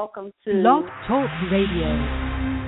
welcome to Blog Talk Radio.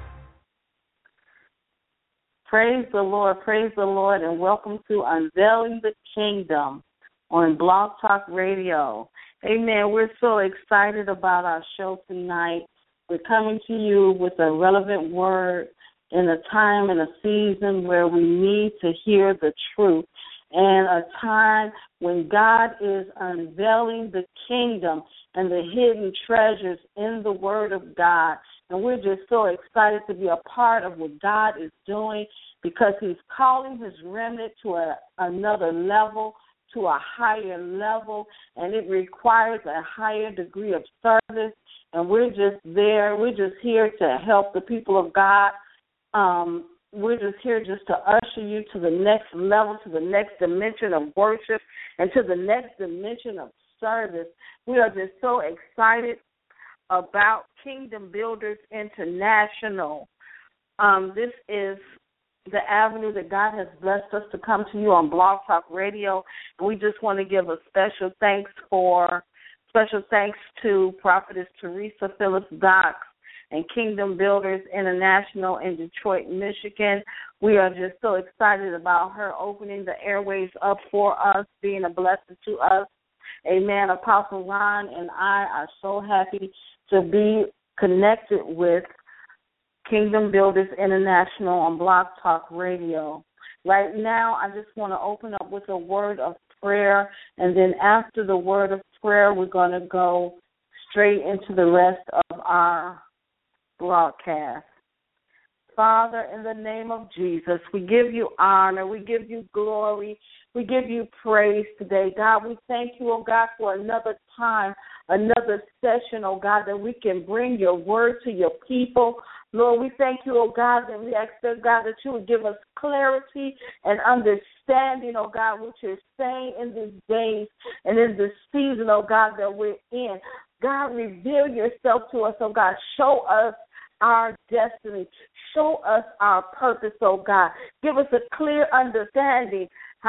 Praise the Lord, and welcome to Unveiling the Kingdom on Blog Talk Radio. Amen. We're so excited about our show tonight. We're coming to you with a relevant word in a time and a season where we need to hear the truth, and a time when God is unveiling the kingdom and the hidden treasures in the Word of God. And we're just so excited to be a part of what God is doing, because He's calling His remnant to another level, to a higher level, and it requires a higher degree of service. And we're just there. We're just here to help the people of God. We're just here just to usher you to the next level, to the next dimension of worship, and to the next dimension of service. We are just so excited about Kingdom Builders International. This is the avenue that God has blessed us to come to you on Blog Talk Radio. And we just want to give a special thanks to Prophetess Teresa Phillips Dox and Kingdom Builders International in Detroit, Michigan. We are just so excited about her opening the airways up for us, being a blessing to us. Amen. Apostle Ron and I are so happy to be connected with Kingdom Builders International on Blog Talk Radio. Right now, I just want to open up with a word of prayer, and then after the word of prayer, we're going to go straight into the rest of our broadcast. Father, in the name of Jesus, we give you honor, we give you glory, we give you praise today. God, we thank you, oh God, for another time, another session, oh God, that we can bring your word to your people. Lord, we thank you, oh God, and we ask, oh God, that you would give us clarity and understanding, oh God, what you're saying in these days and in this season, oh God, that we're in. God, reveal yourself to us, oh God. Show us our destiny. Show us our purpose, oh God. Give us a clear understanding.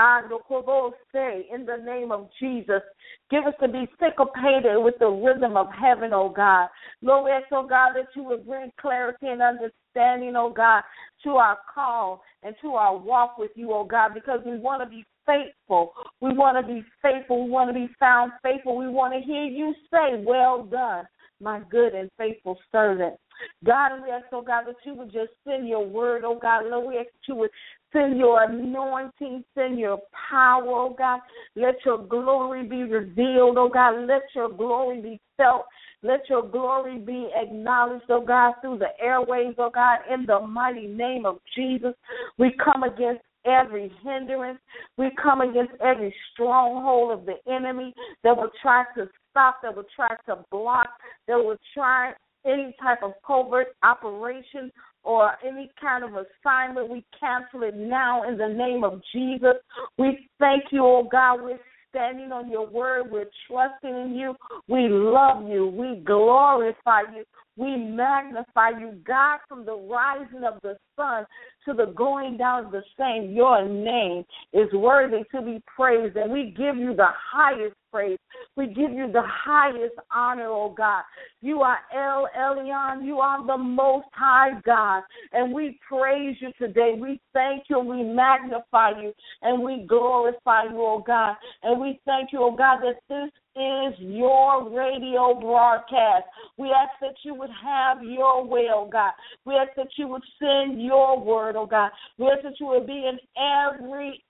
In the name of Jesus, give us to be syncopated with the rhythm of heaven, oh God. Lord, we ask, oh God, that you would bring clarity and understanding, oh God, to our call and to our walk with you, oh God, because we want to be faithful. We want to be faithful. We want to be found faithful. We want to hear you say, well done, my good and faithful servant. God, and we ask, oh God, that you would just send your word, oh God. Lord, we ask that you would send your anointing, send your power, oh God. Let your glory be revealed, oh God. Let your glory be felt. Let your glory be acknowledged, oh God, through the airways, oh God, in the mighty name of Jesus. We come against every hindrance. We come against every stronghold of the enemy that will try to stop, that will try to block, that will try any type of covert operation or any kind of assignment. We cancel it now in the name of Jesus. We thank you, oh God. We're standing on your word. We're trusting in you. We love you. We glorify you. We magnify you, God, from the rising of the sun to the going down of the same. Your name is worthy to be praised, and we give you the highest praise. We give you the highest honor, oh God. You are El Elyon. You are the Most High God, and we praise you today. We thank you, and we magnify you, and we glorify you, oh God. And we thank you, oh God, that this is your radio broadcast. We ask that you would have your way, oh God. We ask that you would send your word, oh God. We ask that you would be in every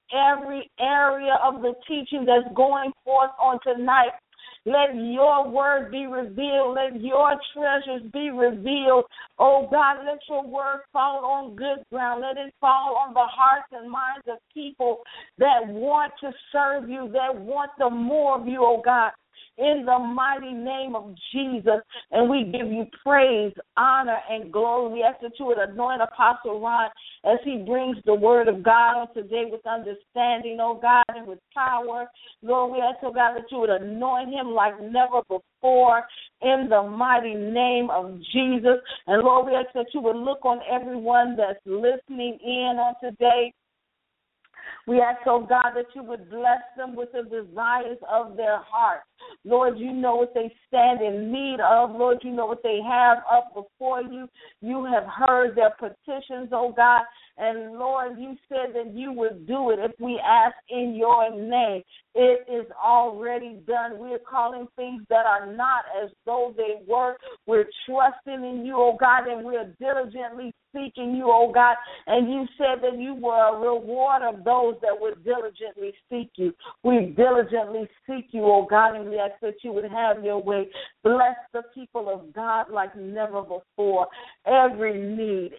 area of the teaching that's going forth on tonight. Let your word be revealed. Let your treasures be revealed. Oh, God, let your word fall on good ground. Let it fall on the hearts and minds of people that want to serve you, that want the more of you, oh, God, in the mighty name of Jesus. And we give you praise, honor, and glory. We ask that you would anoint Apostle Ron as he brings the word of God on today with understanding, oh God, and with power. Lord, we ask, oh God, that you would anoint him like never before in the mighty name of Jesus. And Lord, we ask that you would look on everyone that's listening in on today. We ask, oh God, that you would bless them with the desires of their heart. Lord, you know what they stand in need of. Lord, you know what they have up before you. You have heard their petitions, oh God. And, Lord, you said that you would do it if we ask in your name. It is already done. We're calling things that are not as though they were. We're trusting in you, oh God, and we're diligently seeking you, oh God. And you said that you were a reward of those that would diligently seek you. We diligently seek you, oh God, and we ask that you would have your way. Bless the people of God like never before. Every need,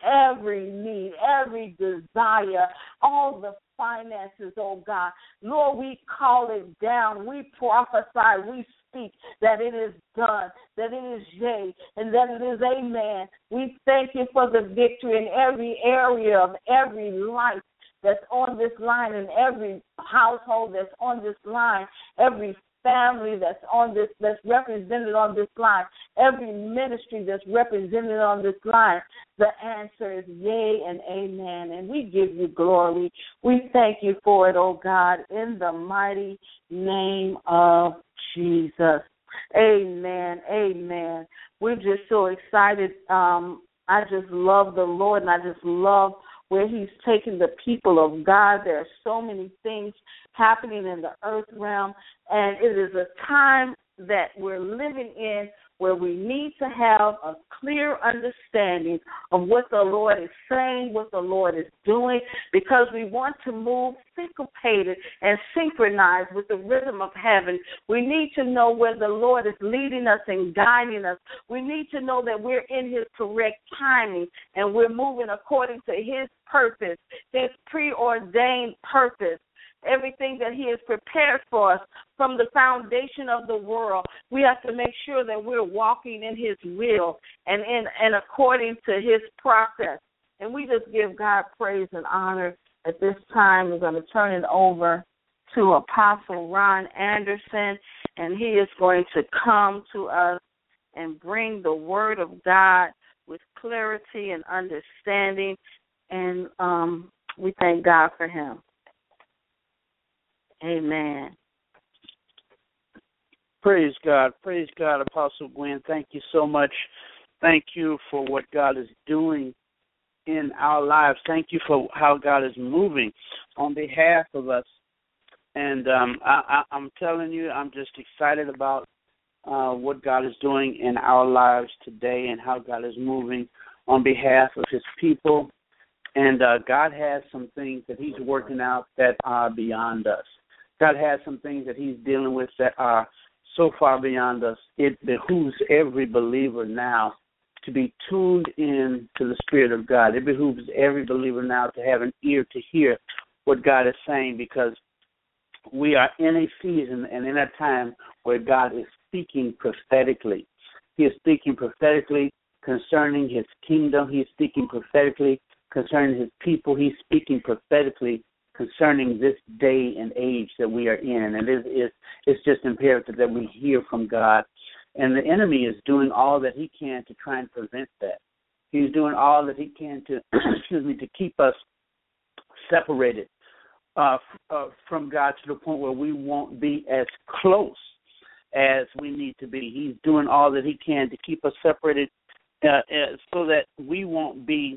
every desire, all the finances, oh God. Lord, we call it down. We prophesy. We speak that it is done, that it is yea, and that it is amen. We thank you for the victory in every area of every life that's on this line, in every household that's on this line, every family that's on this, that's represented on this line, every ministry that's represented on this line. The answer is yea and amen, and we give you glory. We thank you for it, oh God, in the mighty name of Jesus. Amen, amen. We're just so excited. I just love the Lord, and I just love where he's taken the people of God. There are so many things happening in the earth realm, and it is a time that we're living in where we need to have a clear understanding of what the Lord is saying, what the Lord is doing, because we want to move syncopated and synchronized with the rhythm of heaven. We need to know where the Lord is leading us and guiding us. We need to know that we're in his correct timing and we're moving according to his purpose, his preordained purpose. Everything that he has prepared for us from the foundation of the world, we have to make sure that we're walking in his will and according to his process. And we just give God praise and honor. At this time, we're going to turn it over to Apostle Ron Anderson, and he is going to come to us and bring the word of God with clarity and understanding, and we thank God for him. Amen. Praise God, Apostle Gwen. Thank you so much. Thank you for what God is doing in our lives. Thank you for how God is moving on behalf of us. And I'm telling you, I'm just excited about what God is doing in our lives today and how God is moving on behalf of his people. And God has some things that he's working out that are beyond us. God has some things that he's dealing with that are so far beyond us. It behooves every believer now to be tuned in to the Spirit of God. It behooves every believer now to have an ear to hear what God is saying, because we are in a season and in a time where God is speaking prophetically. He is speaking prophetically concerning his kingdom. He is speaking prophetically concerning his people. He's speaking prophetically concerning this day and age that we are in. And it's just imperative that we hear from God. And the enemy is doing all that he can to try and prevent that. He's doing all that he can to, to keep us separated from God to the point where we won't be as close as we need to be. He's doing all that he can to keep us separated so that we won't be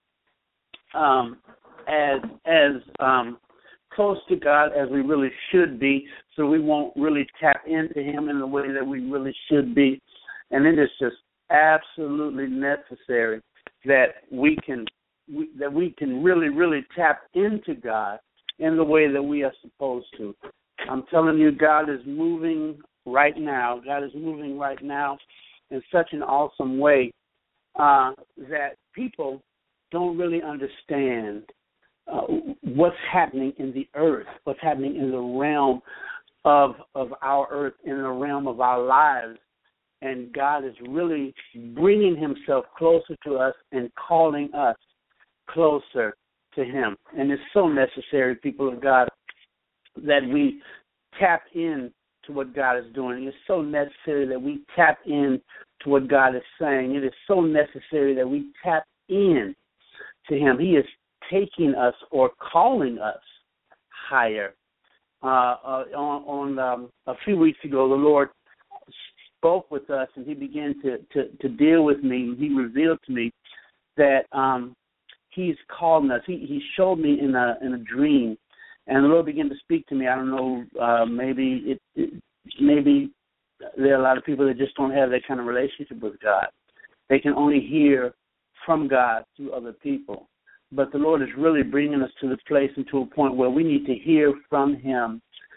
as close to God as we really should be, so we won't really tap into him in the way that we really should be. And it is just absolutely necessary that we can really, really tap into God in the way that we are supposed to. I'm telling you, God is moving right now. God is moving right now in such an awesome way that people don't really understand what's happening in the earth, what's happening in the realm of our earth, in the realm of our lives. And God is really bringing himself closer to us and calling us closer to him. And it's so necessary, people of God, that we tap in to what God is doing. It's so necessary that we tap in to what God is saying. It is so necessary that we tap in to him. He is taking us or calling us higher. a few weeks ago, the Lord spoke with us, and He began to deal with me. He revealed to me that He's calling us. He showed me in a dream, and the Lord began to speak to me. I don't know, maybe there are a lot of people that just don't have that kind of relationship with God. They can only hear from God through other people. But the Lord is really bringing us to the place and to a point where we need to hear from Him,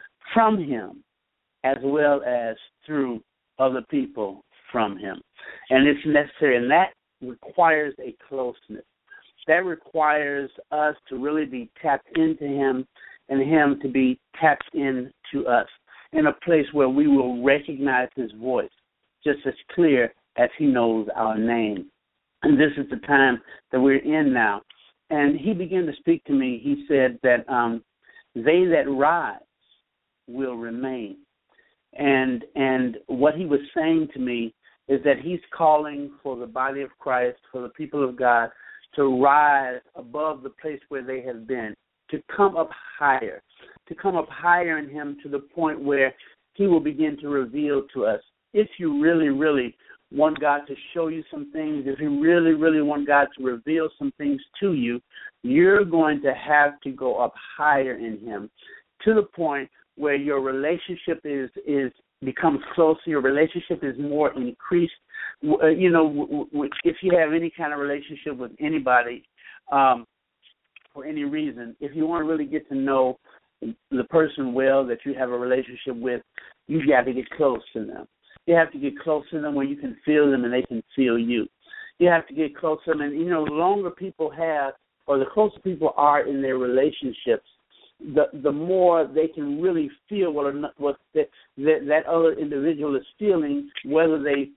as well as through other people from Him. And it's necessary, and that requires a closeness. That requires us to really be tapped into Him and Him to be tapped into us in a place where we will recognize His voice just as clear as He knows our name. And this is the time that we're in now. And He began to speak to me. He said that they that rise will remain. And what He was saying to me is that He's calling for the body of Christ, for the people of God, to rise above the place where they have been, to come up higher in Him to the point where He will begin to reveal to us. If you really, really want God to show you some things, if you really, really want God to reveal some things to you, you're going to have to go up higher in Him to the point where your relationship is becomes closer, your relationship is more increased. You know, if you have any kind of relationship with anybody, for any reason, if you want to really get to know the person well that you have a relationship with, you've got to get close to them. You have to get close to them where you can feel them and they can feel you. You have to get close to them, and the longer people have, or the closer people are in their relationships, the more they can really feel what that other individual is feeling, whether they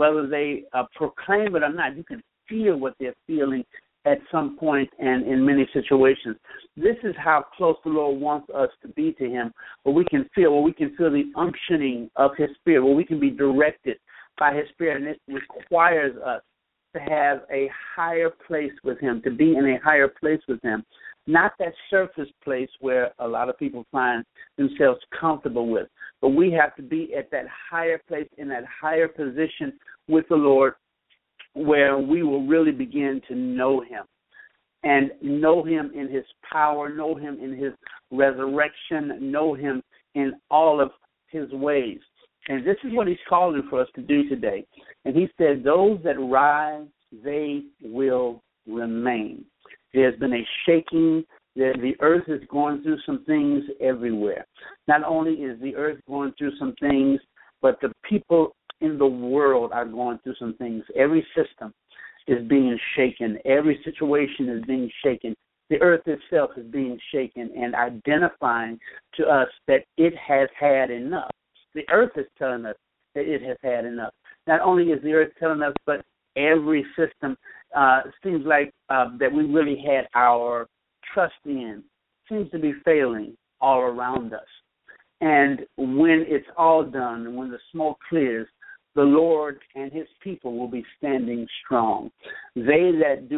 proclaim it or not. You can feel what they're feeling at some point and in many situations. This is how close the Lord wants us to be to Him, where we can feel the unctioning of His Spirit, where we can be directed by His Spirit, and it requires us to have a higher place with Him, to be in a higher place with Him, not that surface place where a lot of people find themselves comfortable with, but we have to be at that higher place, in that higher position with the Lord, where we will really begin to know Him, and know Him in His power, know Him in His resurrection, know Him in all of His ways. And this is what He's calling for us to do today. And He said, those that rise, they will remain. There's been a shaking. The earth is going through some things everywhere. Not only is the earth going through some things, but the people in the world are going through some things. Every system is being shaken. Every situation is being shaken. The earth itself is being shaken and identifying to us that it has had enough. The earth is telling us that it has had enough. Not only is the earth telling us, but every system seems like that we really had our trust in seems to be failing all around us. And when it's all done, and when the smoke clears, the Lord and His people will be standing strong. They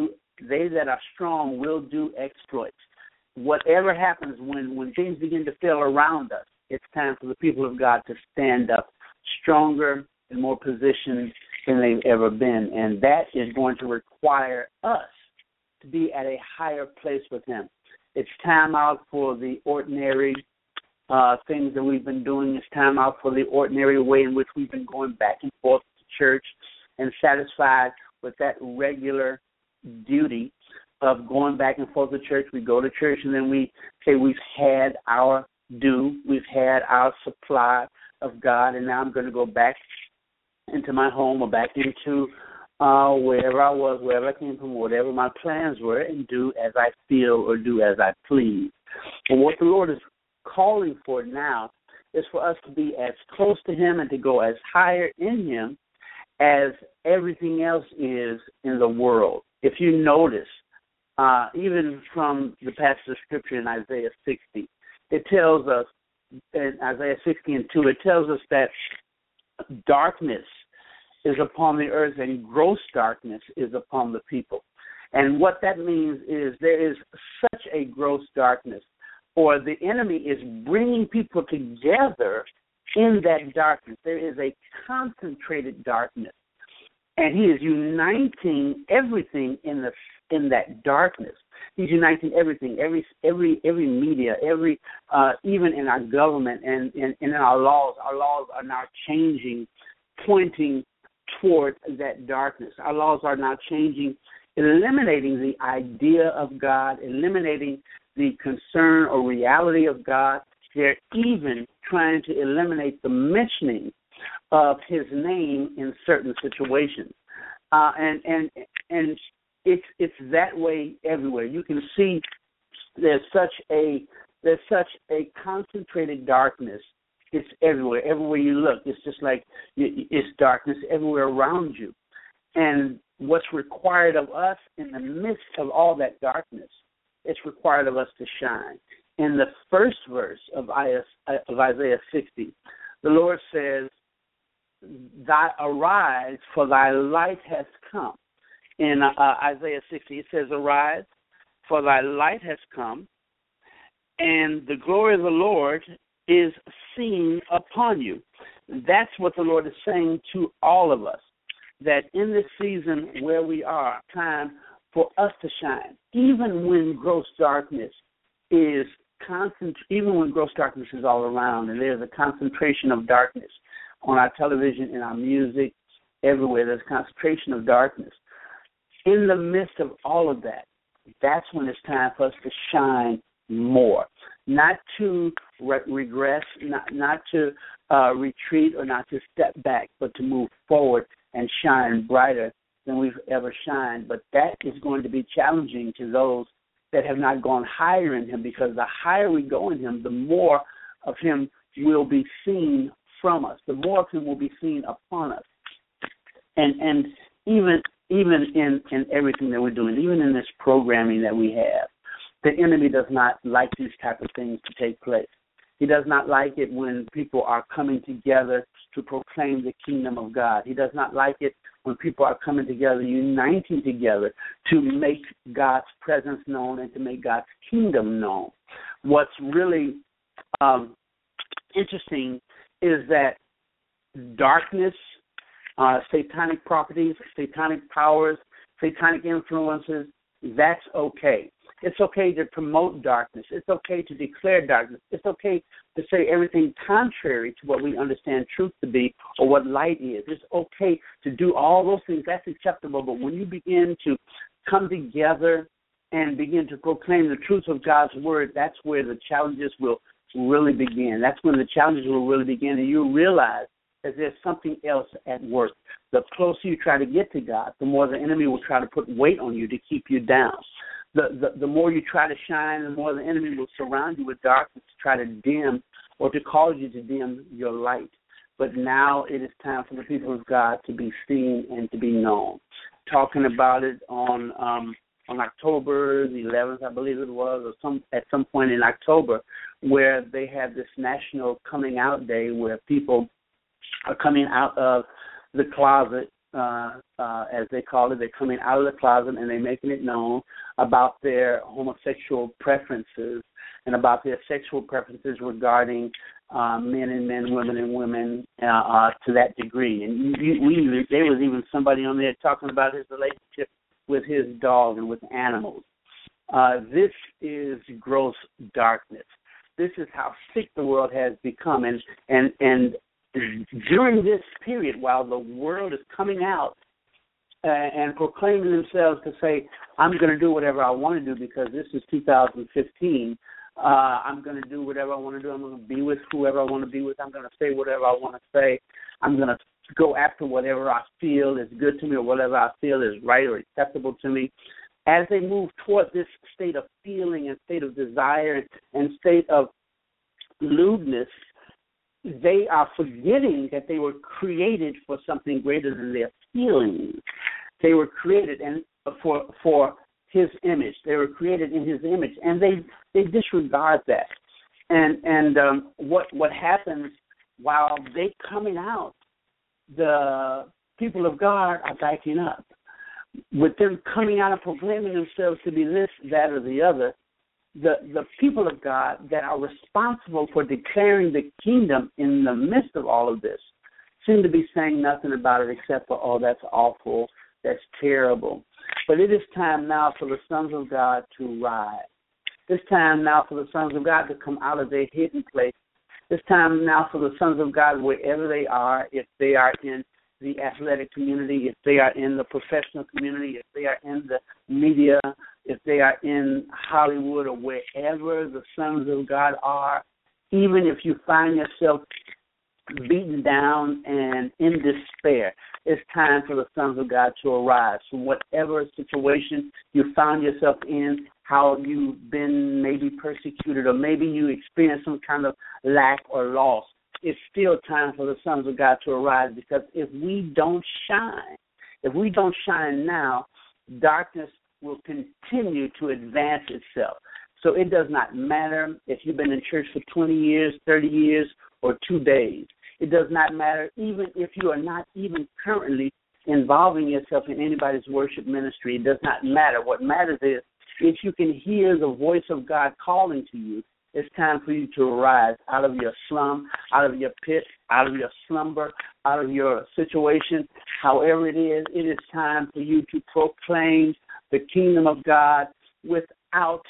that are strong will do exploits. Whatever happens when things begin to fail around us, it's time for the people of God to stand up stronger and more positioned than they've ever been. And that is going to require us to be at a higher place with Him. It's time out for the ordinary things that we've been doing. It's time out for the ordinary way in which we've been going back and forth to church and satisfied with that regular duty of going back and forth to church. We go to church and then we say we've had our due, we've had our supply of God, and now I'm going to go back into my home or back into wherever I was, wherever I came from, whatever my plans were, and do as I feel or do as I please. And what the Lord is calling for now is for us to be as close to Him and to go as higher in Him as everything else is in the world. If you notice, even from the passage of Scripture in Isaiah 60, it tells us, in Isaiah 60 and 2, it tells us that darkness is upon the earth and gross darkness is upon the people. And what that means is there is such a gross darkness or the enemy is bringing people together in that darkness. There is a concentrated darkness, and he is uniting everything in that darkness. He's uniting everything, every media, even in our government and in our laws. Our laws are now changing, pointing toward that darkness. Our laws are now changing, eliminating the idea of God, eliminating the concern or reality of God. They're even trying to eliminate the mentioning of his name in certain situations. And it's that way everywhere. You can see there's such a concentrated darkness. It's everywhere. Everywhere you look, it's just like it's darkness everywhere around you. And what's required of us in the midst of all that darkness, it's required of us to shine. In the first verse of Isaiah 60, the Lord says, "Arise, for thy light has come." In Isaiah 60, it says, "Arise, for thy light has come, and the glory of the Lord is seen upon you." That's what the Lord is saying to all of us, that in this season where we are, time for us to shine, even when gross darkness is all around, and there's a concentration of darkness on our television, in our music, everywhere. There's a concentration of darkness. In the midst of all of that, that's when it's time for us to shine more, not to regress, not to retreat or not to step back, but to move forward and shine brighter than we've ever shined. But that is going to be challenging to those that have not gone higher in him, because the higher we go in him, the more of him will be seen from us, the more of him will be seen upon us. And even in everything that we're doing, even in this programming that we have, the enemy does not like these type of things to take place. He does not like it when people are coming together to proclaim the kingdom of God. He does not like it when people are coming together, uniting together to make God's presence known and to make God's kingdom known. What's really interesting is that darkness, satanic properties, satanic powers, satanic influences, that's okay. It's okay to promote darkness. It's okay to declare darkness. It's okay to say everything contrary to what we understand truth to be or what light is. It's okay to do all those things. That's acceptable. But when you begin to come together and begin to proclaim the truth of God's word, that's where the challenges will really begin. That's when the challenges will really begin, and you'll realize that there's something else at work. The closer you try to get to God, the more the enemy will try to put weight on you to keep you down. The more you try to shine, the more the enemy will surround you with darkness to try to dim or to cause you to dim your light. But now it is time for the people of God to be seen and to be known. Talking about it on October the 11th, I believe it was, or at some point in October, where they have this National Coming Out Day where people are coming out of the closet, as they call it. They're coming out of the closet and they're making it known about their homosexual preferences and about their sexual preferences regarding men and men, women and women to that degree. And there was even somebody on there talking about his relationship with his dog and with animals. This is gross darkness. This is how sick the world has become. And during this period, while the world is coming out and proclaiming themselves to say, I'm going to do whatever I want to do because this is 2015, I'm going to do whatever I want to do. I'm going to be with whoever I want to be with. I'm going to say whatever I want to say. I'm going to go after whatever I feel is good to me or whatever I feel is right or acceptable to me. As they move toward this state of feeling and state of desire and state of lewdness, they are forgetting that they were created for something greater than their feelings. They were created and for his image. They were created in his image, and they disregard that. And what happens while they coming out, the people of God are backing up. With them coming out and proclaiming themselves to be this, that, or the other, the people of God that are responsible for declaring the kingdom in the midst of all of this seem to be saying nothing about it except for, oh, that's awful, that's terrible. But it is time now for the sons of God to rise. It's time now for the sons of God to come out of their hidden place. It's time now for the sons of God, wherever they are, if they are in the athletic community, if they are in the professional community, if they are in the media, if they are in Hollywood or wherever the sons of God are, even if you find yourself beaten down and in despair, it's time for the sons of God to arise from whatever situation you found yourself in, how you've been maybe persecuted or maybe you experienced some kind of lack or loss. It's still time for the sons of God to arise, because if we don't shine now, darkness will continue to advance itself. So it does not matter if you've been in church for 20 years, 30 years, or 2 days. It does not matter even if you are not even currently involving yourself in anybody's worship ministry. It does not matter. What matters is if you can hear the voice of God calling to you, it's time for you to arise out of your slum, out of your pit, out of your slumber, out of your situation. However it is time for you to proclaim the kingdom of God without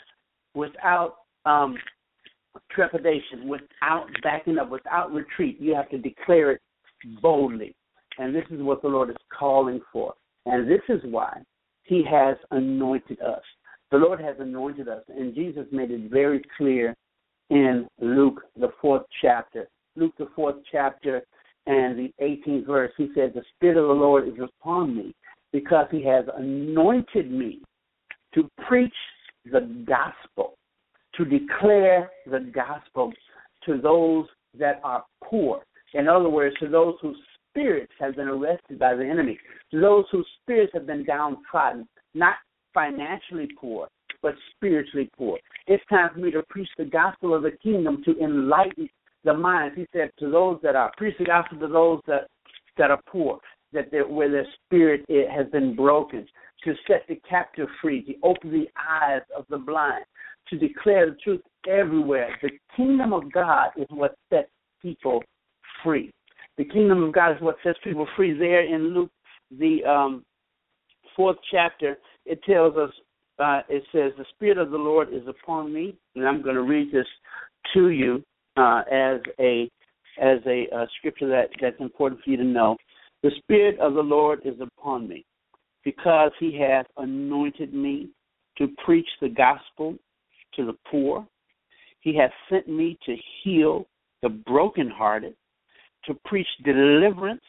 trepidation, without backing up, without retreat. You have to declare it boldly. And this is what the Lord is calling for. And this is why he has anointed us. The Lord has anointed us, and Jesus made it very clear in Luke, the 4th chapter. Luke, the 4th chapter and the 18th verse, he said, the Spirit of the Lord is upon me because he has anointed me to preach the gospel, to declare the gospel to those that are poor. In other words, to those whose spirits have been arrested by the enemy, to those whose spirits have been downtrodden, not financially poor, but spiritually poor. It's time for me to preach the gospel of the kingdom to enlighten the minds. He said to those that are, preach the gospel to those that are poor, where their spirit has been broken, to set the captive free, to open the eyes of the blind, to declare the truth everywhere. The kingdom of God is what sets people free. The kingdom of God is what sets people free. There in Luke, the 4th chapter, it tells us, it says, the Spirit of the Lord is upon me, and I'm going to read this to you as a scripture that's important for you to know. The Spirit of the Lord is upon me because he has anointed me to preach the gospel to the poor. He has sent me to heal the brokenhearted, to preach deliverance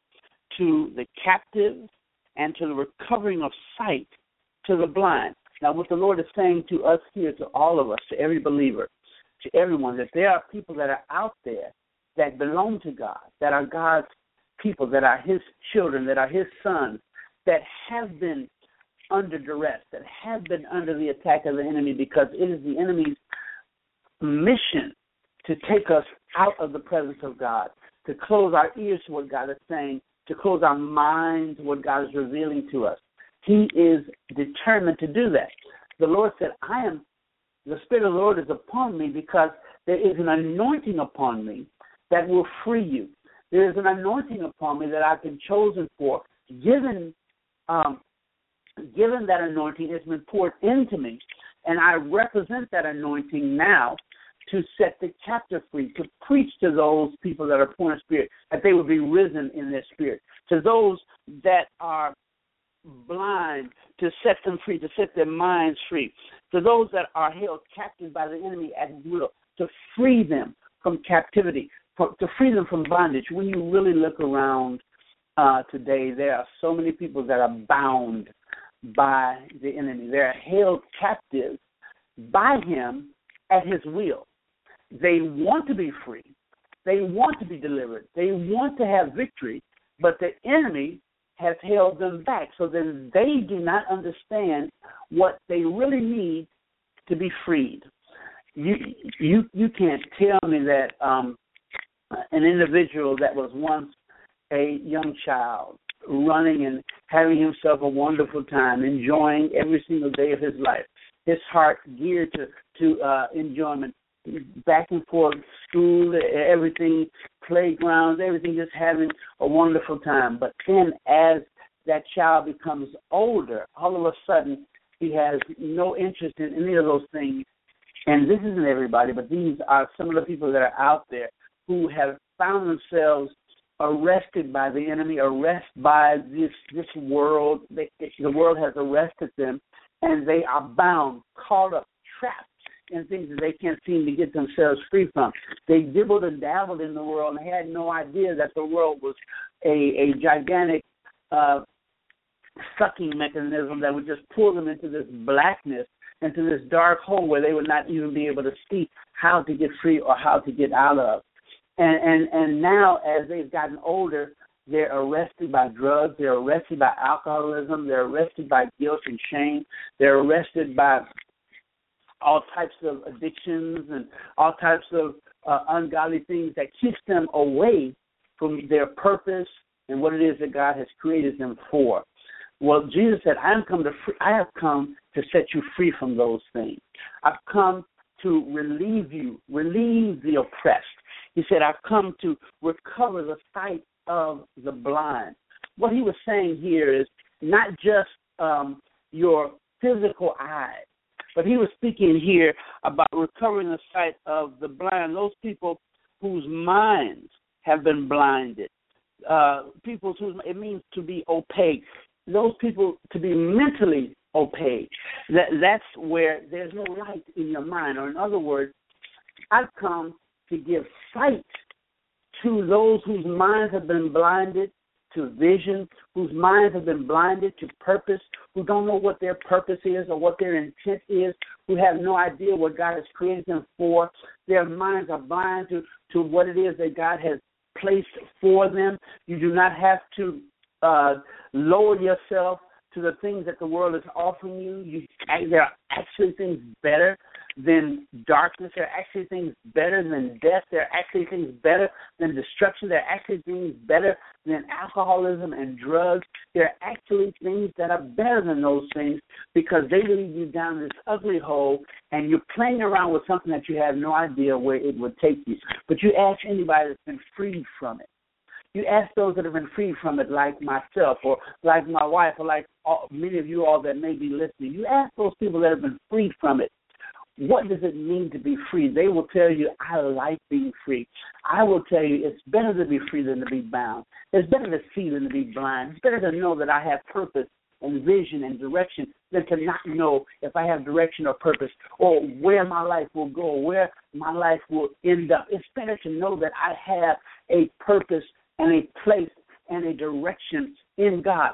to the captive, and to the recovering of sight to the blind. Now, what the Lord is saying to us here, to all of us, to every believer, to everyone, that there are people that are out there that belong to God, that are God's people, that are his children, that are his sons, that have been under duress, that have been under the attack of the enemy, because it is the enemy's mission to take us out of the presence of God, to close our ears to what God is saying, to close our minds to what God is revealing to us. He is determined to do that. The Lord said, the Spirit of the Lord is upon me because there is an anointing upon me that will free you. There is an anointing upon me that I've been chosen for. Given that anointing has been poured into me, and I represent that anointing now to set the captive free, to preach to those people that are poor in spirit, that they will be risen in their spirit. To those that are blind, to set them free, to set their minds free. To those that are held captive by the enemy at will, to free them from captivity, to free them from bondage. When you really look around today, there are so many people that are bound by the enemy. They're held captive by him at his will. They want to be free. They want to be delivered. They want to have victory, but the enemy has held them back, so then they do not understand what they really need to be freed. You can't tell me that an individual that was once a young child running and having himself a wonderful time, enjoying every single day of his life, his heart geared to enjoyment, back and forth, school, everything, playgrounds, everything, just having a wonderful time. But then as that child becomes older, all of a sudden he has no interest in any of those things. And this isn't everybody, but these are some of the people that are out there who have found themselves arrested by the enemy, arrested by this world. The world has arrested them, and they are bound, caught up, trapped in things that they can't seem to get themselves free from. They dibbled and dabbled in the world and had no idea that the world was a gigantic sucking mechanism that would just pull them into this blackness, into this dark hole where they would not even be able to see how to get free or how to get out of. And now, as they've gotten older, they're arrested by drugs, they're arrested by alcoholism, they're arrested by guilt and shame, they're arrested by all types of addictions and all types of ungodly things that keeps them away from their purpose and what it is that God has created them for. Well, Jesus said, I have come to set you free from those things. I've come to relieve the oppressed. He said, I've come to recover the sight of the blind. What he was saying here is not just your physical eyes, but he was speaking here about recovering the sight of the blind, those people whose minds have been blinded, people whose it means to be opaque, those people to be mentally opaque. That's where there's no light in your mind. Or in other words, I've come to give sight to those whose minds have been blinded to vision, whose minds have been blinded to purpose, who don't know what their purpose is or what their intent is, who have no idea what God has created them for. Their minds are blind to what it is that God has placed for them. You do not have to lower yourself to the things that the world is offering you. There are actually things better than darkness. There are actually things better than death. There are actually things better than destruction. There are actually things better than alcoholism and drugs. There are actually things that are better than those things, because they lead you down this ugly hole and you're playing around with something that you have no idea where it would take you. But you ask anybody that's been freed from it. You ask those that have been freed from it, like myself or like my wife or like many of you all that may be listening. You ask those people that have been freed from it, what does it mean to be free? They will tell you, I like being free. I will tell you, it's better to be free than to be bound. It's better to see than to be blind. It's better to know that I have purpose and vision and direction than to not know if I have direction or purpose or where my life will go, where my life will end up. It's better to know that I have a purpose and a place and a direction in God.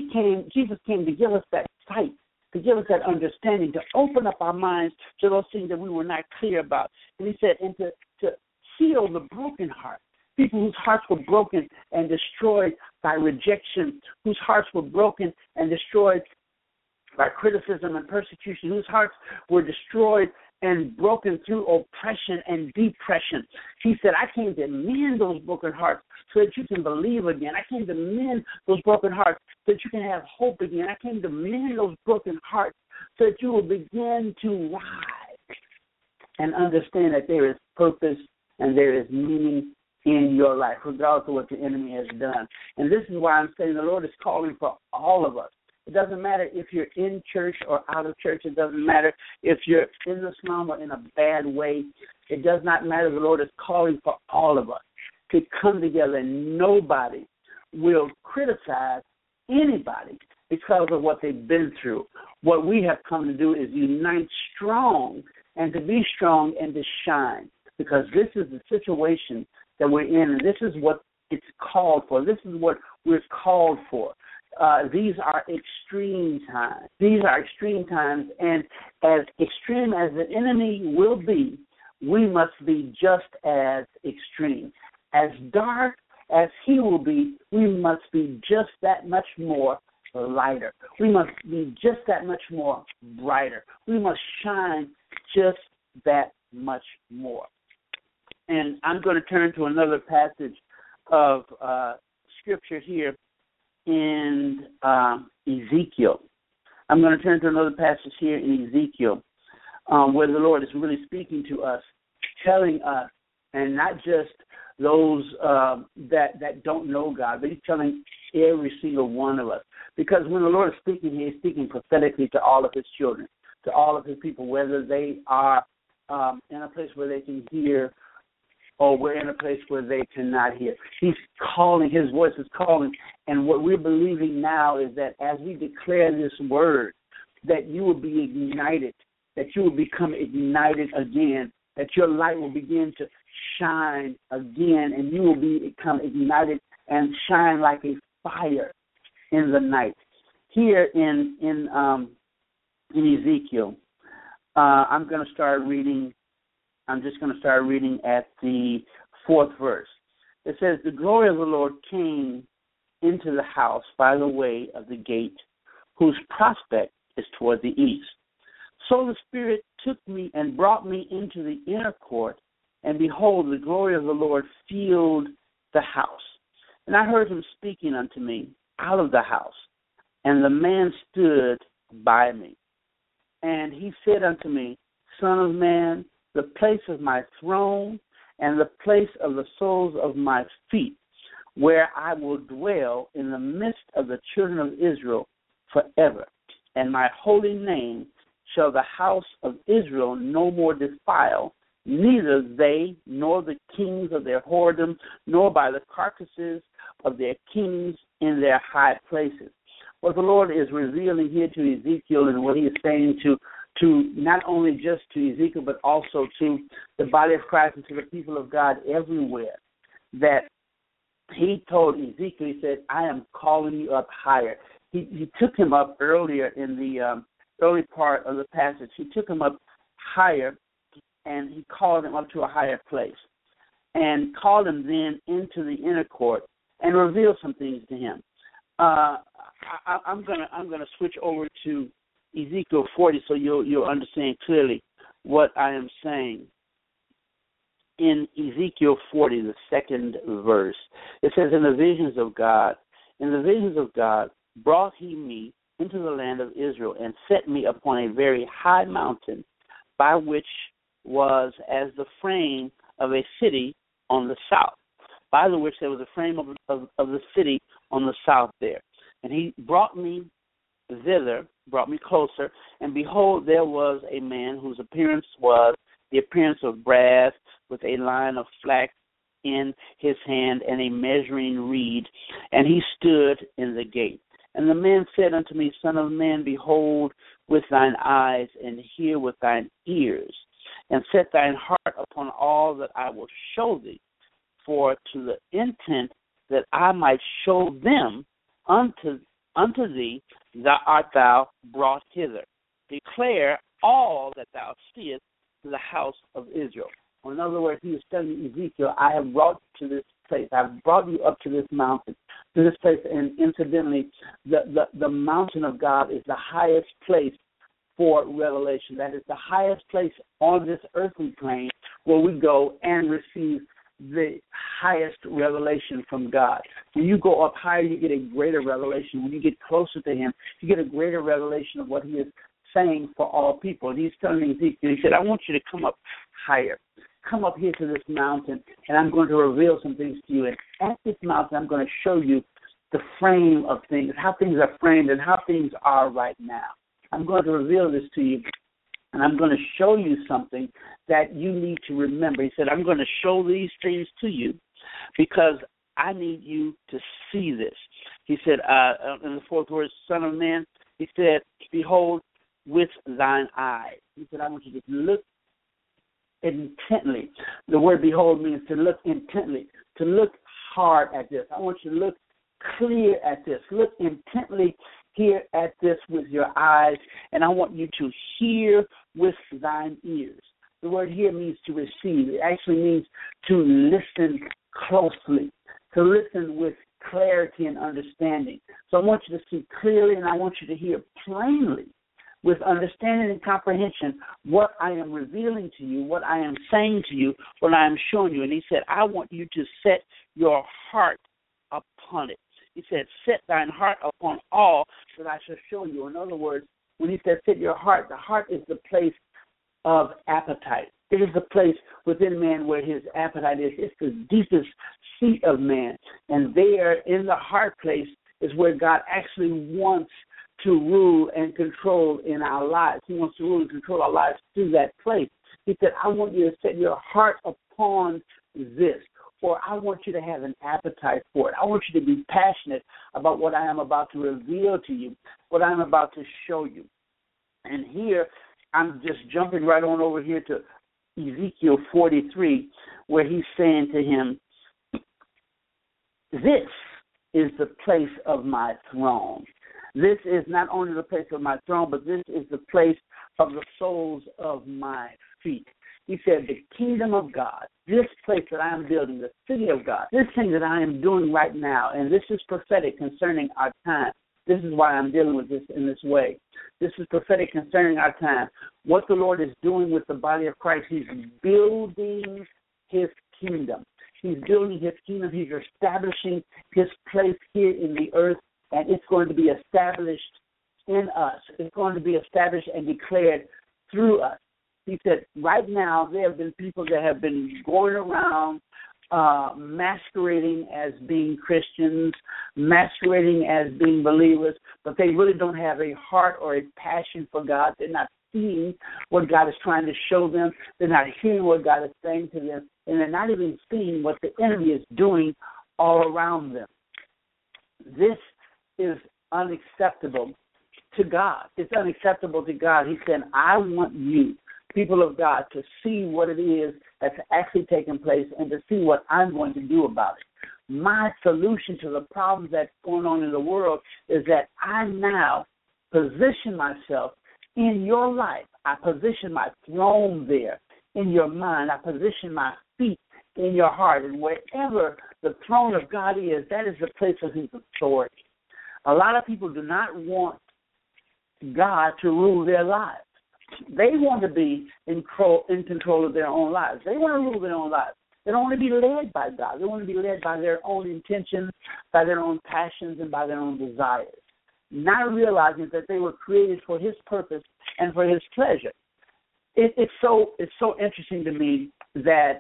Jesus came to give us that sight, to give us that understanding, to open up our minds to those things that we were not clear about. And he said, and to heal the broken heart, people whose hearts were broken and destroyed by rejection, whose hearts were broken and destroyed by criticism and persecution, whose hearts were destroyed and broken through oppression and depression. He said, I came to mend those broken hearts so that you can believe again. I came to mend those broken hearts so that you can have hope again. I came to mend those broken hearts so that you will begin to rise and understand that there is purpose and there is meaning in your life, regardless of what the enemy has done. And this is why I'm saying the Lord is calling for all of us. It doesn't matter if you're in church or out of church. It doesn't matter if you're in the slum or in a bad way. It does not matter. The Lord is calling for all of us to come together, and nobody will criticize anybody because of what they've been through. What we have come to do is unite strong and to be strong and to shine, because this is the situation that we're in, and this is what it's called for. This is what we're called for. These are extreme times. These are extreme times, and as extreme as the enemy will be, we must be just as extreme. As dark as he will be, we must be just that much more lighter. We must be just that much more brighter. We must shine just that much more. And I'm going to turn to another passage of Scripture here in Ezekiel. I'm going to turn to another passage here in Ezekiel where the Lord is really speaking to us, telling us, and not just those that don't know God, but he's telling every single one of us. Because when the Lord is speaking, he is speaking prophetically to all of his children, to all of his people, whether they are in a place where they can hear or we're in a place where they cannot hear. He's calling, his voice is calling, and what we're believing now is that as we declare this word, that you will be ignited, that you will become ignited again, that your light will begin to shine again, and you will become ignited and shine like a fire in the night. Here in Ezekiel, I'm going to start reading. I'm just going to start reading at the 4th verse. It says, "The glory of the Lord came into the house by the way of the gate, whose prospect is toward the east. So the Spirit took me and brought me into the inner court, and behold, the glory of the Lord filled the house. And I heard him speaking unto me out of the house, and the man stood by me. And he said unto me, Son of man, the place of my throne and the place of the soles of my feet, where I will dwell in the midst of the children of Israel forever. And my holy name shall the house of Israel no more defile, neither they nor the kings of their whoredom, nor by the carcasses of their kings in their high places." What the Lord is revealing here to Ezekiel, and what he is saying to not only just to Ezekiel, but also to the body of Christ and to the people of God everywhere, that he told Ezekiel, he said, I am calling you up higher. He took him up earlier in the early part of the passage. He took him up higher, and he called him up to a higher place, and called him then into the inner court and revealed some things to him. I'm gonna switch over to Ezekiel 40 so you'll understand clearly what I am saying. In Ezekiel 40, the 2nd verse, it says, in the visions of God brought he me into the land of Israel and set me upon a very high mountain, by which was as the frame of a city on the south, by the which there was a frame of the city on the south there. And he brought me thither, brought me closer, and behold, there was a man whose appearance was the appearance of brass, with a line of flax in his hand and a measuring reed, and he stood in the gate. And the man said unto me, Son of man, behold with thine eyes, and hear with thine ears, and set thine heart upon all that I will show thee, for to the intent that I might show them unto thee, art thou brought hither. Declare all that thou seest to the house of Israel. Or in other words, he is telling Ezekiel, I have brought you to this place. I've brought you up to this mountain, to this place. And incidentally, the mountain of God is the highest place for revelation. That is the highest place on this earthly plane where we go and receive the highest revelation from God. When you go up higher, you get a greater revelation. When you get closer to him, you get a greater revelation of what he is saying for all people. And he's telling Ezekiel, he said, I want you to come up higher. Come up here to this mountain, and I'm going to reveal some things to you. And at this mountain, I'm going to show you the frame of things, how things are framed and how things are right now. I'm going to reveal this to you, and I'm going to show you something that you need to remember. He said, I'm going to show these things to you because I need you to see this. He said, in the 4th verse, Son of man, he said, behold with thine eyes. He said, I want you to look intently. The word behold means to look intently, to look hard at this. I want you to look clear at this. Look intently here at this with your eyes, and I want you to hear with thine ears. The word here means to receive. It actually means to listen closely, to listen with clarity and understanding. So I want you to see clearly, and I want you to hear plainly with understanding and comprehension what I am revealing to you, what I am saying to you, what I am showing you. And he said, I want you to set your heart upon it. He said, set thine heart upon all that that I shall show you. In other words, when he says set your heart, the heart is the place of appetite. It is the place within man where his appetite is. It's the deepest seat of man. And there in the heart place is where God actually wants to rule and control in our lives. He wants to rule and control our lives through that place. He said, I want you to set your heart upon this, or I want you to have an appetite for it. I want you to be passionate about what I am about to reveal to you, what I'm about to show you. And here, I'm just jumping right on over here to Ezekiel 43, where he's saying to him, this is the place of my throne. This is not only the place of my throne, but this is the place of the soles of my feet. He said, the kingdom of God, this place that I am building, the city of God, this thing that I am doing right now, and this is prophetic concerning our time. This is why I'm dealing with this in this way. This is prophetic concerning our time. What the Lord is doing with the body of Christ, he's building his kingdom. He's building his kingdom. He's establishing his place here in the earth, and it's going to be established in us. It's going to be established and declared through us. He said, right now, there have been people that have been going around masquerading as being Christians, masquerading as being believers, but they really don't have a heart or a passion for God. They're not seeing what God is trying to show them. They're not hearing what God is saying to them, and they're not even seeing what the enemy is doing all around them. This is unacceptable to God. It's unacceptable to God. He said, I want you, people of God, to see what it is that's actually taking place and to see what I'm going to do about it. My solution to the problems that's going on in the world is that I now position myself in your life. I position my throne there in your mind. I position my feet in your heart. And wherever the throne of God is, that is the place of his authority. A lot of people do not want God to rule their lives. They want to be in control of their own lives. They want to rule their own lives. They don't want to be led by God. They want to be led by their own intentions, by their own passions, and by their own desires, not realizing that they were created for his purpose and for his pleasure. It's so interesting to me that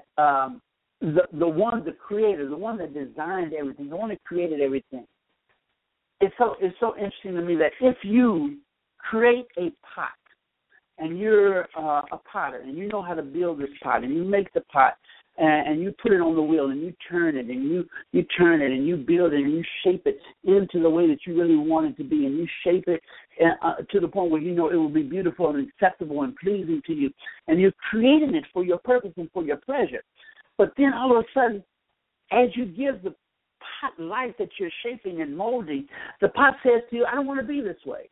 the creator, the one that designed everything, the one that created everything, it's so interesting to me that if you create a pot, and you're a potter, and you know how to build this pot, and you make the pot, and you put it on the wheel, and you turn it, and you turn it, and you build it, and you shape it into the way that you really want it to be, and you shape it to the point where you know it will be beautiful and acceptable and pleasing to you, and you're creating it for your purpose and for your pleasure. But then all of a sudden, as you give the pot life that you're shaping and molding, the pot says to you, I don't want to be this way.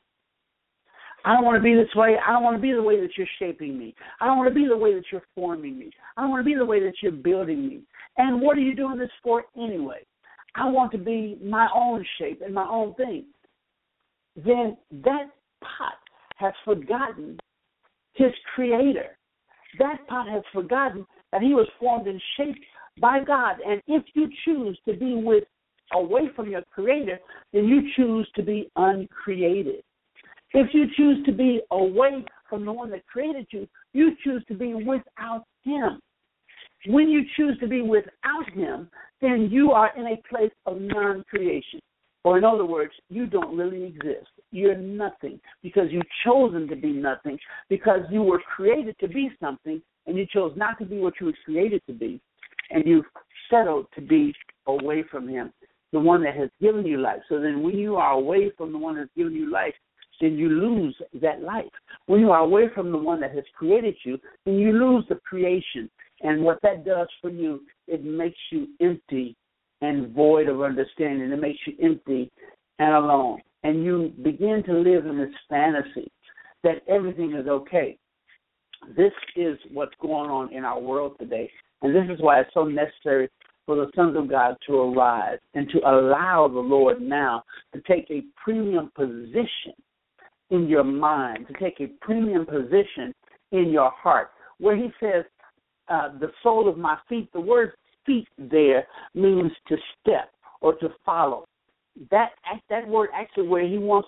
I don't want to be this way. I don't want to be the way that you're shaping me. I don't want to be the way that you're forming me. I don't want to be the way that you're building me. And what are you doing this for anyway? I want to be my own shape and my own thing. Then that pot has forgotten his creator. That pot has forgotten that he was formed and shaped by God. And if you choose to be away from your creator, then you choose to be uncreated. If you choose to be away from the one that created you, you choose to be without him. When you choose to be without him, then you are in a place of non-creation. Or in other words, you don't really exist. You're nothing because you've chosen to be nothing, because you were created to be something, and you chose not to be what you were created to be, and you've settled to be away from him, the one that has given you life. So then when you are away from the one that's given you life, then you lose that life. When you are away from the one that has created you, then you lose the creation. And what that does for you, it makes you empty and void of understanding. It makes you empty and alone. And you begin to live in this fantasy that everything is okay. This is what's going on in our world today. And this is why it's so necessary for the sons of God to arise and to allow the Lord now to take a premium position in your mind, to take a premium position in your heart, where he says, the sole of my feet, the word feet there means to step or to follow. That word actually where he wants to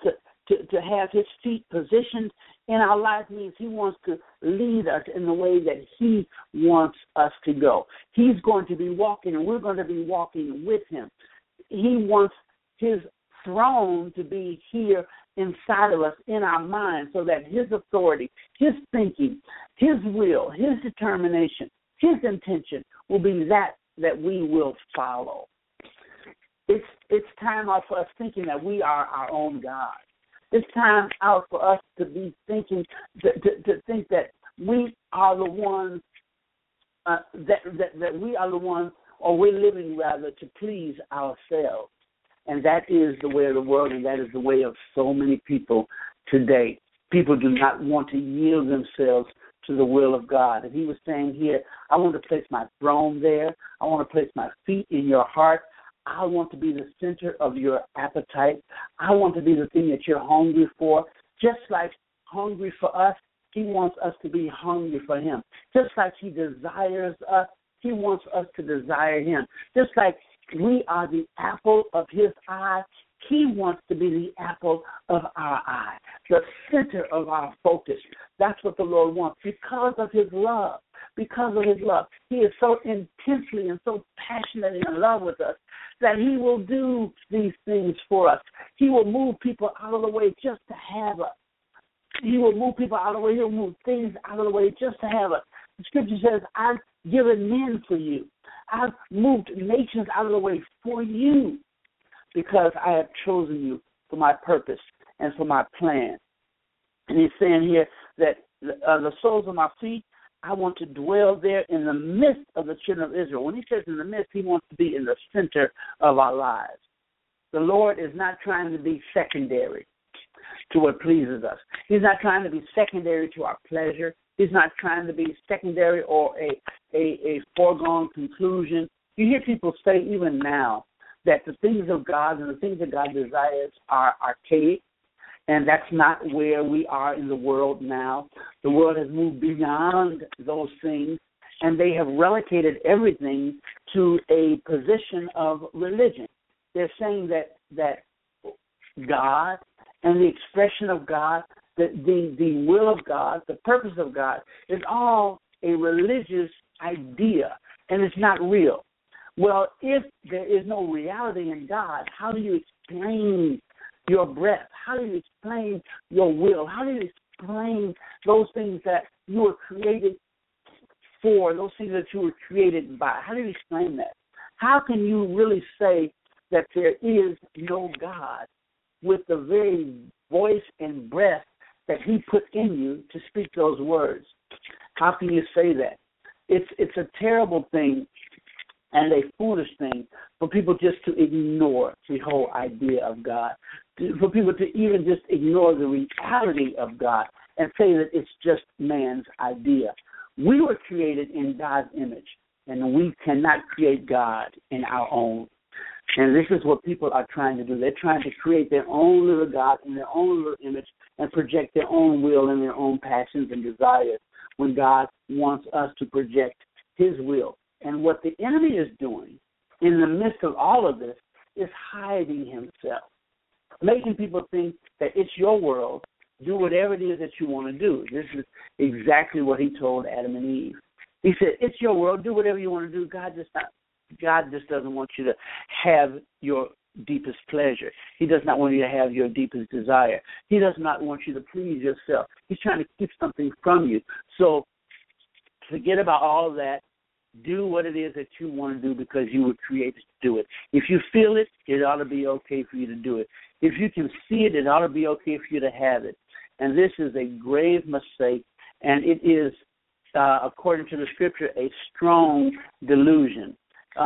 to have his feet positioned in our life means he wants to lead us in the way that he wants us to go. He's going to be walking, and we're going to be walking with him. He wants his throne to be here inside of us, in our minds, so that his authority, his thinking, his will, his determination, his intention will be that we will follow. It's time out for us thinking that we are our own God. It's time out for us to be thinking, to think that we are the ones, that we are the ones, or we're living rather to please ourselves. And that is the way of the world, and that is the way of so many people today. People do not want to yield themselves to the will of God. And he was saying here, I want to place my throne there. I want to place my feet in your heart. I want to be the center of your appetite. I want to be the thing that you're hungry for. Just like hungry for us, he wants us to be hungry for him. Just like he desires us, he wants us to desire him. Just like we are the apple of his eye, he wants to be the apple of our eye, the center of our focus. That's what the Lord wants because of his love. Because of his love. He is so intensely and so passionately in love with us that he will do these things for us. He will move people out of the way just to have us. He will move people out of the way. He'll move things out of the way just to have us. The scripture says, I've given men for you. I've moved nations out of the way for you because I have chosen you for my purpose and for my plan. And he's saying here that the soles of my feet, I want to dwell there in the midst of the children of Israel. When he says in the midst, he wants to be in the center of our lives. The Lord is not trying to be secondary to what pleases us. He's not trying to be secondary to our pleasure. He's not trying to be secondary or a foregone conclusion. You hear people say even now that the things of God and the things that God desires are archaic. And that's not where we are in the world now. The world has moved beyond those things, and they have relegated everything to a position of religion. They're saying that God and the expression of God, the will of God, the purpose of God, is all a religious idea, and it's not real. Well, if there is no reality in God, how do you explain your breath? How do you explain your will? How do you explain those things that you were created for, those things that you were created by? How do you explain that? How can you really say that there is no God with the very voice and breath that he put in you to speak those words? How can you say that? It's a terrible thing and a foolish thing for people just to ignore the whole idea of God, for people to even just ignore the reality of God and say that it's just man's idea. We were created in God's image, and we cannot create God in our own. And this is what people are trying to do. They're trying to create their own little God in their own little image and project their own will and their own passions and desires when God wants us to project his will. And what the enemy is doing in the midst of all of this is hiding himself, making people think that it's your world, do whatever it is that you want to do. This is exactly what he told Adam and Eve. He said, it's your world, do whatever you want to do. God just doesn't want you to have your deepest pleasure. He does not want you to have your deepest desire. He does not want you to please yourself. He's trying to keep something from you. So forget about all of that. Do what it is that you want to do because you were created to do it. If you feel it, it ought to be okay for you to do it. If you can see it, it ought to be okay for you to have it. And this is a grave mistake, and it is, according to the scripture, a strong delusion.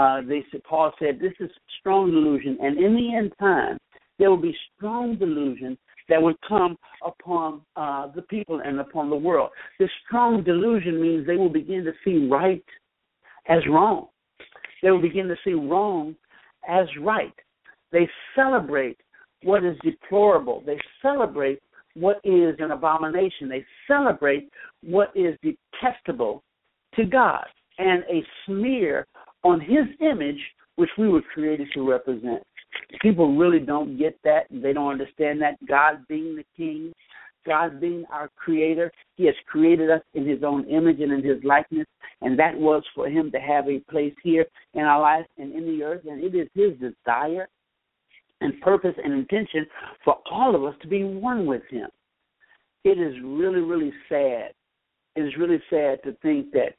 Paul said this is strong delusion, and in the end time, there will be strong delusion that would come upon the people and upon the world. This strong delusion means they will begin to see right as wrong. They will begin to see wrong as right. They celebrate what is deplorable. They celebrate what is an abomination. They celebrate what is detestable to God and a smear on his image, which we were created to represent. People really don't get that. They don't understand that. God being the King, God being our Creator, He has created us in His own image and in His likeness, and that was for Him to have a place here in our life and in the earth, and it is His desire and purpose and intention for all of us to be one with Him. It is really, really sad. It is really sad to think that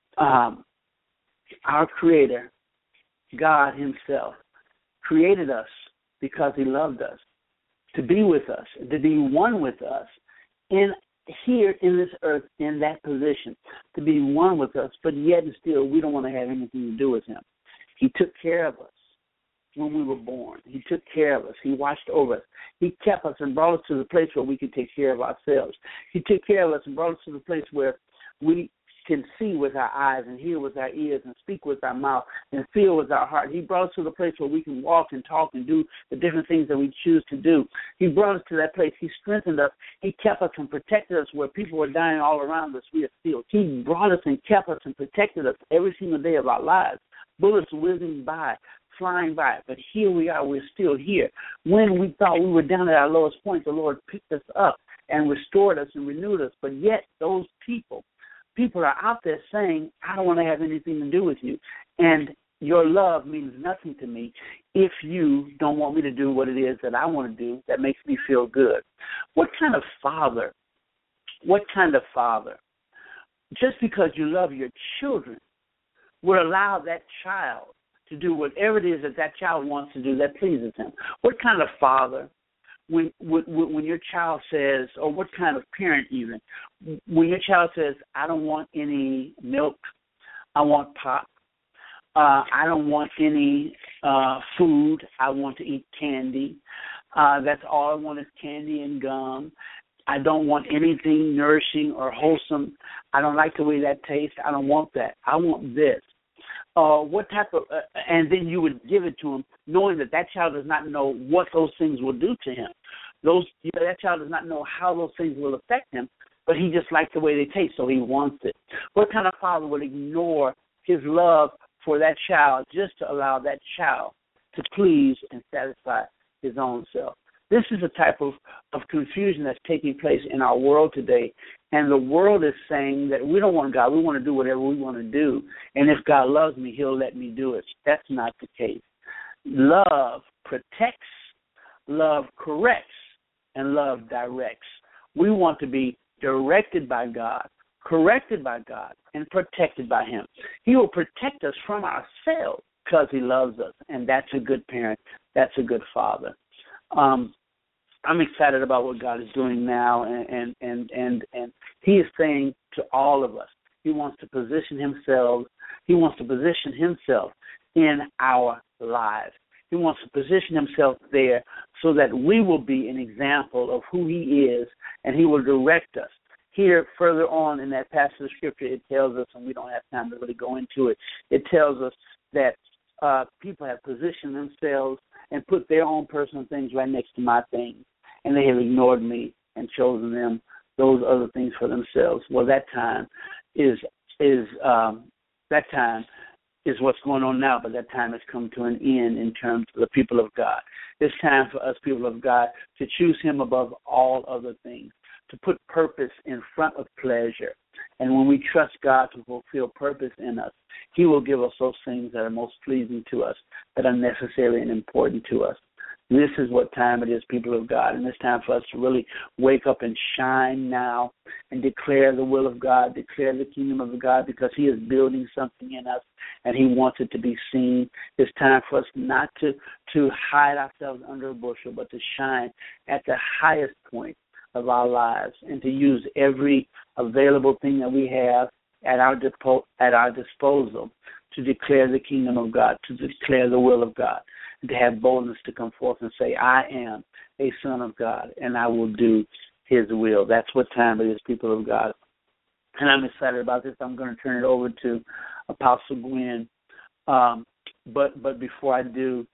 our Creator, God Himself, created us because He loved us, to be with us, to be one with us here in this earth, in that position, to be one with us, but yet and still we don't want to have anything to do with Him. He took care of us when we were born. He took care of us. He watched over us. He kept us and brought us to the place where we could take care of ourselves. He took care of us and brought us to the place where we can see with our eyes and hear with our ears and speak with our mouth and feel with our heart. He brought us to the place where we can walk and talk and do the different things that we choose to do. He brought us to that place. He strengthened us. He kept us and protected us where people were dying all around us. We are still. He brought us and kept us and protected us every single day of our lives. Bullets whizzing by, flying by. But here we are. We're still here. When we thought we were down at our lowest point, the Lord picked us up and restored us and renewed us. But yet those people are out there saying, I don't want to have anything to do with you. And your love means nothing to me if you don't want me to do what it is that I want to do that makes me feel good. What kind of father, just because you love your children, would allow that child to do whatever it is that child wants to do that pleases him? What kind of father, when your child says, or what kind of parent even, when your child says, I don't want any milk, I want pop, I don't want any food, I want to eat candy, that's all I want is candy and gum, I don't want anything nourishing or wholesome, I don't like the way that tastes, I don't want that, I want this. What type of, and then you would give it to him, knowing that child does not know what those things will do to him. That child does not know how those things will affect him, but he just likes the way they taste, so he wants it. What kind of father would ignore his love for that child just to allow that child to please and satisfy his own self? This is a type of confusion that's taking place in our world today. And the world is saying that we don't want God. We want to do whatever we want to do. And if God loves me, He'll let me do it. That's not the case. Love protects, love corrects, and love directs. We want to be directed by God, corrected by God, and protected by Him. He will protect us from ourselves because He loves us. And that's a good parent. That's a good father. I'm excited about what God is doing now, and He is saying to all of us, He wants to position Himself. He wants to position Himself in our lives. He wants to position Himself there so that we will be an example of who He is, and He will direct us. Here, further on in that passage of Scripture, it tells us, and we don't have time to really go into it, it tells us that people have positioned themselves and put their own personal things right next to my things, and they have ignored me and chosen them, those other things for themselves. Well, that time is what's going on now, but that time has come to an end in terms of the people of God. It's time for us, people of God, to choose Him above all other things, to put purpose in front of pleasure. And when we trust God to fulfill purpose in us, He will give us those things that are most pleasing to us, that are necessary and important to us. This is what time it is, people of God, and it's time for us to really wake up and shine now and declare the will of God, declare the kingdom of God, because He is building something in us and He wants it to be seen. It's time for us not to hide ourselves under a bushel, but to shine at the highest point of our lives and to use every available thing that we have at our disposal to declare the kingdom of God, to declare the will of God, and to have boldness to come forth and say, I am a son of God, and I will do His will. That's what time it is, people of God. And I'm excited about this. I'm going to turn it over to Apostle Gwen. But before I do,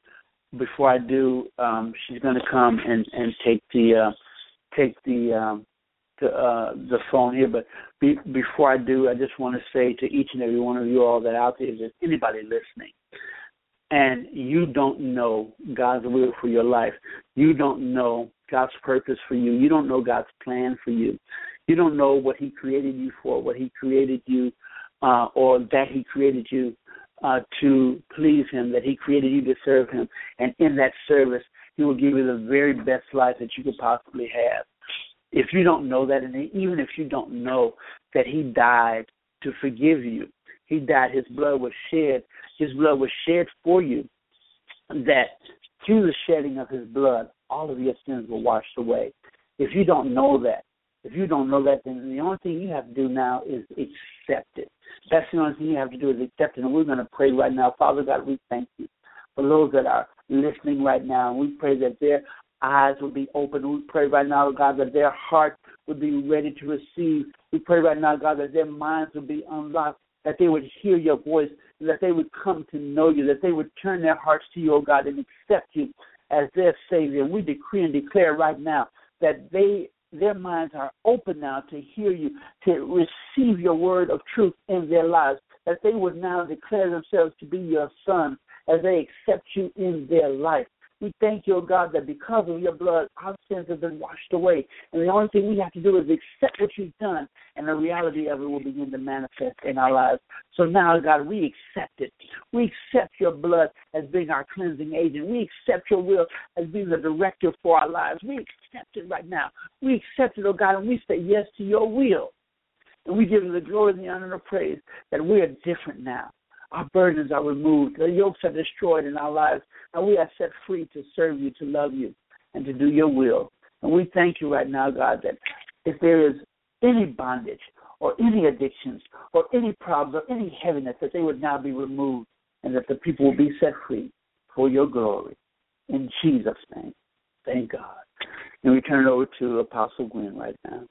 she's going to come and take the phone here. But before I do, I just want to say to each and every one of you all that out there, if there's anybody listening and you don't know God's will for your life. You don't know God's purpose for you. You don't know God's plan for you. You don't know what he created you for, what he created you, or that he created you to please him, that he created you to serve him. And in that service, he will give you the very best life that you could possibly have. If you don't know that, and even if you don't know that he died to forgive you, he died, his blood was shed for you, that through the shedding of his blood, all of your sins were washed away. If you don't know that, then the only thing you have to do now is accept it. That's the only thing you have to do is accept it. And we're going to pray right now. Father God, we thank you for those that are listening right now. We pray that their eyes will be open. We pray right now, God, that their heart will be ready to receive. We pray right now, God, that their minds will be unlocked, that they would hear your voice, that they would come to know you, that they would turn their hearts to you, oh God, and accept you as their Savior. And we decree and declare right now that their minds are open now to hear you, to receive your word of truth in their lives, that they would now declare themselves to be your sons as they accept you in their life. We thank you, oh God, that because of your blood, our sins have been washed away. And the only thing we have to do is accept what you've done, and the reality of it will begin to manifest in our lives. So now, God, we accept it. We accept your blood as being our cleansing agent. We accept your will as being the director for our lives. We accept it right now. We accept it, oh God, and we say yes to your will. And we give you the glory, the honor, and the praise that we are different now. Our burdens are removed. The yokes are destroyed in our lives. And we are set free to serve you, to love you, and to do your will. And we thank you right now, God, that if there is any bondage or any addictions or any problems or any heaviness, that they would now be removed and that the people will be set free for your glory. In Jesus' name, thank God. And we turn it over to Apostle Gwen right now.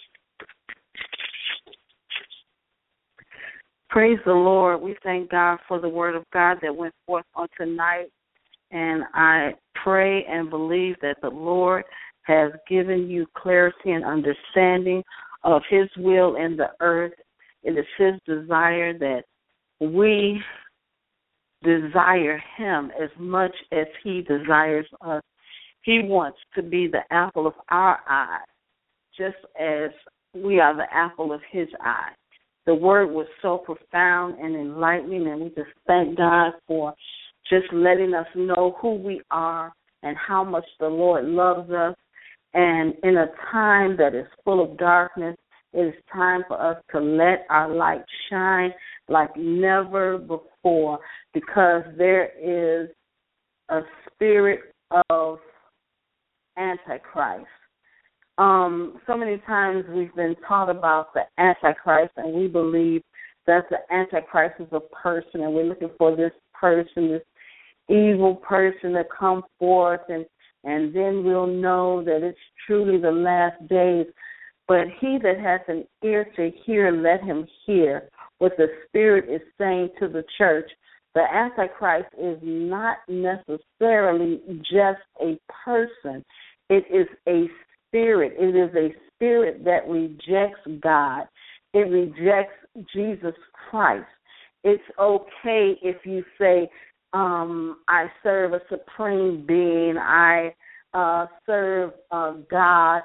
Praise the Lord. We thank God for the word of God that went forth on tonight. And I pray and believe that the Lord has given you clarity and understanding of his will in the earth. It is his desire that we desire him as much as he desires us. He wants to be the apple of our eye, just as we are the apple of his eye. The word was so profound and enlightening, and we just thank God for just letting us know who we are and how much the Lord loves us. And in a time that is full of darkness, it is time for us to let our light shine like never before, because there is a spirit of Antichrist. So many times we've been taught about the Antichrist, and we believe that the Antichrist is a person, and we're looking for this person, this evil person to come forth, and then we'll know that it's truly the last days. But he that has an ear to hear, let him hear what the Spirit is saying to the church. The Antichrist is not necessarily just a person. It is a spirit. It is a spirit that rejects God. It rejects Jesus Christ. It's okay if you say, I serve a supreme being. I serve God.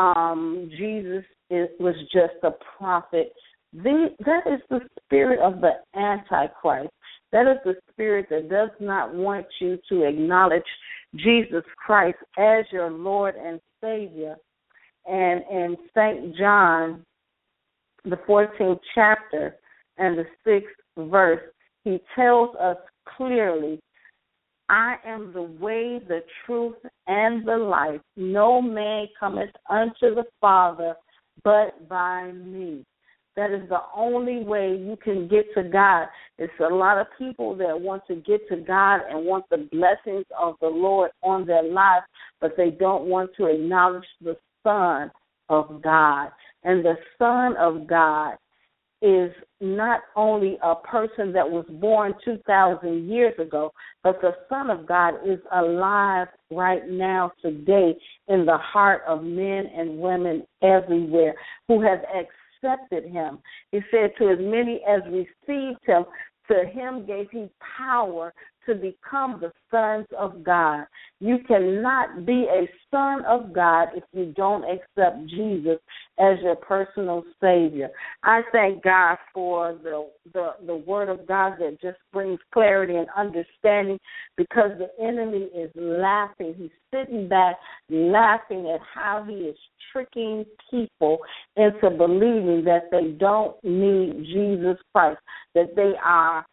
Jesus was just a prophet. That is the spirit of the Antichrist. That is the spirit that does not want you to acknowledge Jesus Christ as your Lord and Savior. And in St. John, the 14th chapter and the 6th verse, he tells us clearly, I am the way, the truth, and the life. No man cometh unto the Father but by me. That is the only way you can get to God. It's a lot of people that want to get to God and want the blessings of the Lord on their life, but they don't want to acknowledge the Son of God. And the Son of God is not only a person that was born 2,000 years ago, but the Son of God is alive right now today in the heart of men and women everywhere who have accepted him. He said, to as many as received him, to him gave he power to become the sons of God. You cannot be a son of God if you don't accept Jesus as your personal Savior. I thank God for the Word of God that just brings clarity and understanding, because the enemy is laughing. He's sitting back laughing at how he is tricking people into believing that they don't need Jesus Christ, that they are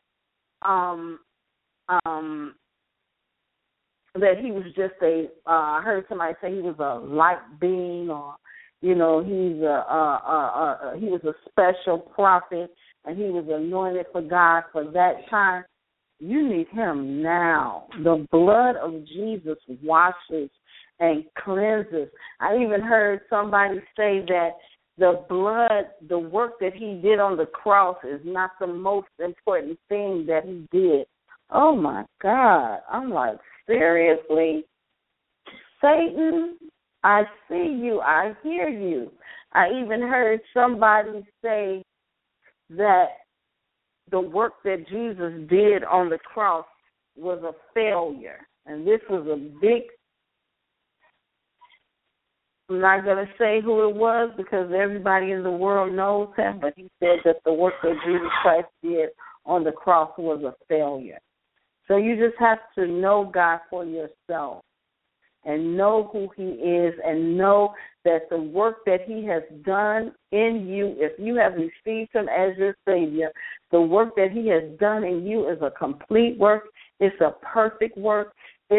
that he was just I heard somebody say he was a light being, or he was a special prophet and he was anointed for God for that time. You need him now. The blood of Jesus washes and cleanses. I even heard somebody say that the blood, the work that he did on the cross is not the most important thing that he did. Oh, my God. I'm like, seriously? Satan, I see you. I hear you. I even heard somebody say that the work that Jesus did on the cross was a failure. And this was a big, I'm not going to say who it was because everybody in the world knows him, but he said that the work that Jesus Christ did on the cross was a failure. So you just have to know God for yourself and know who he is and know that the work that he has done in you, if you have received him as your Savior, the work that he has done in you is a complete work. It's a perfect work.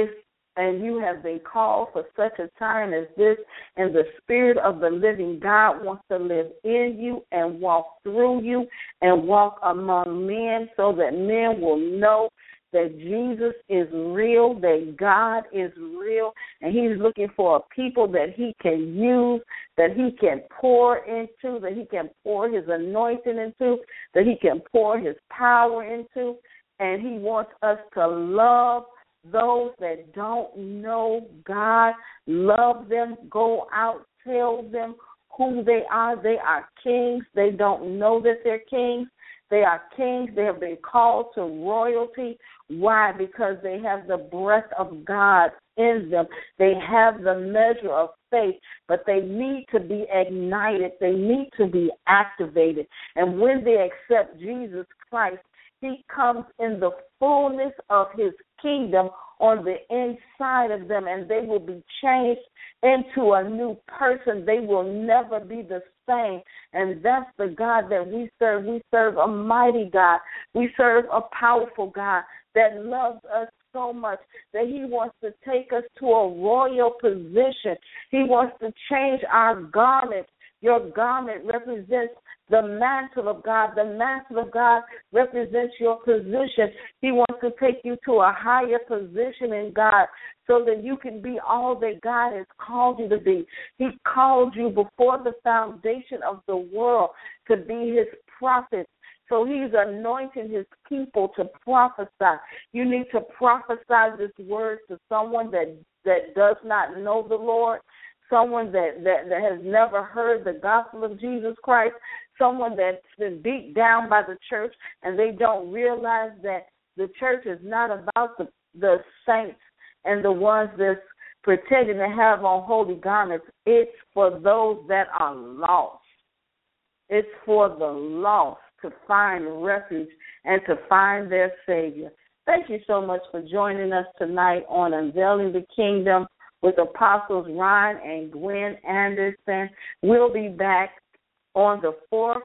And you have been called for such a time as this, and the Spirit of the living God wants to live in you and walk through you and walk among men so that men will know that Jesus is real, that God is real, and he's looking for a people that he can use, that he can pour into, that he can pour his anointing into, that he can pour his power into, and he wants us to love those that don't know God. Love them, go out, tell them who they are. They are kings. They don't know that they're kings. They are kings. They have been called to royalty. Why? Because they have the breath of God in them. They have the measure of faith, but they need to be ignited. They need to be activated. And when they accept Jesus Christ, he comes in the fullness of his kingdom on the inside of them, and they will be changed into a new person. They will never be the same. And that's the God that we serve. We serve a mighty God. We serve a powerful God that loves us so much that he wants to take us to a royal position. He wants to change our garment. Your garment represents the mantle of God. The mantle of God represents your position. He wants to take you to a higher position in God so that you can be all that God has called you to be. He called you before the foundation of the world to be his prophet. So he's anointing his people to prophesy. You need to prophesy this word to someone that does not know the Lord, someone that has never heard the gospel of Jesus Christ, someone that's been beat down by the church, and they don't realize that the church is not about the saints and the ones that's pretending to have on holy garments. It's for those that are lost. It's for the lost to find refuge and to find their Savior. Thank you so much for joining us tonight on Unveiling the Kingdom with Apostles Ron and Gwen Anderson. We'll be back on the 4th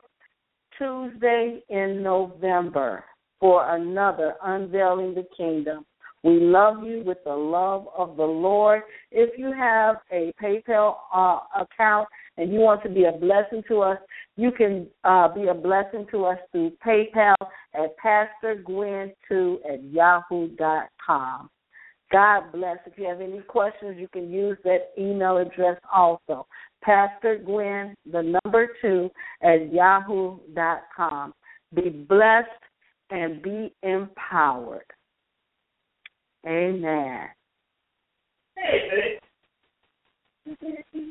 Tuesday in November for another Unveiling the Kingdom. We love you with the love of the Lord. If you have a PayPal account and you want to be a blessing to us, you can be a blessing to us through PayPal at pastorgwen2@yahoo.com. God bless. If you have any questions, you can use that email address also. pastorgwen2@yahoo.com. Be blessed and be empowered. Amen. Hey,